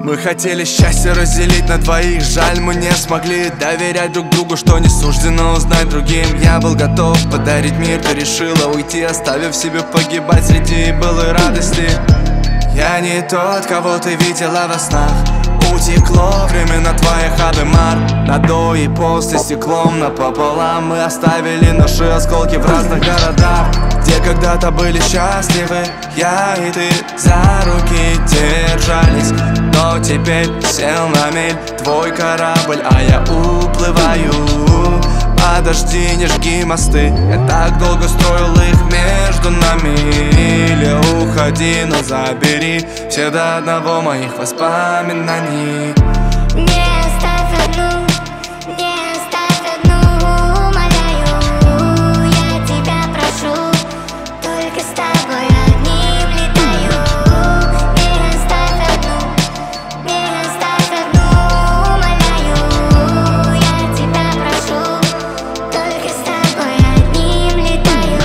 Мы хотели счастье разделить на двоих, жаль, мы не смогли доверять друг другу, что не суждено узнать другим. Я был готов подарить мир, ты решила уйти, оставив себе погибать среди былой радости. Я не тот, кого ты видела во снах. Утекло времена твоих адемар. На до и после стеклом напополам мы оставили наши осколки в разных городах, где когда-то были счастливы я и ты, за руки держались. Но теперь сел на мель твой корабль, а я уплываю. Подожди, не жги мосты, я так долго строил их между нами. Или уходи, но забери все до одного моих воспоминаний. Не оставь одну, не оставь одну, умоляю. Я тебя прошу, только с тобой одним летаю. Не оставь одну, не оставь одну, умоляю. Я тебя прошу, только с тобой одним летаю.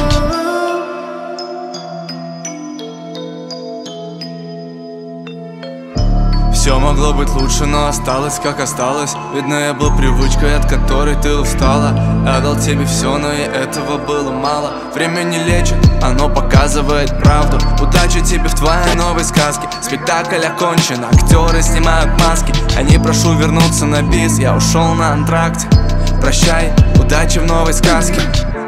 Все могло быть лучше, но осталось как осталось. Видно, я был привычкой, от которой ты устала. Я дал тебе все, но и этого было мало. Время не лечит, оно показывает правду. Удачи тебе в твоей новой сказке. Спектакль окончен, актеры снимают маски. Они прошу вернуться на бис, я ушел на антракте. Прощай, удачи в новой сказке.